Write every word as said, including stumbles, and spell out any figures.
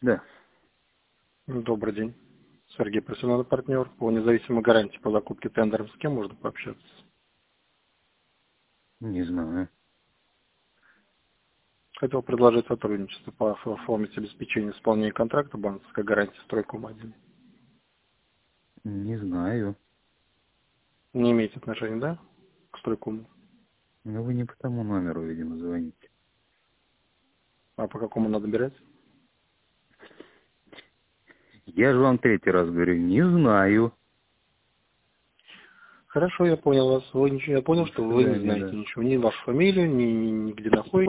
Да. Добрый день. Сергей, профессиональный партнер по независимой гарантии по закупке тендеров. С кем можно пообщаться? Не знаю. Хотел предложить сотрудничество по оформить обеспечение исполнения контракта банковской гарантии «Стройком один». Не знаю. Не имеете отношения, да, к «Стройкому»? Но вы не по тому номеру, видимо, звоните. А по какому надо набирать? Я же вам третий раз говорю, не знаю. Хорошо, я понял вас. Вы ничего, я понял, До что вы не свидания, знаете да. ничего. Ни вашу фамилию, ни, ни, ни где находитесь.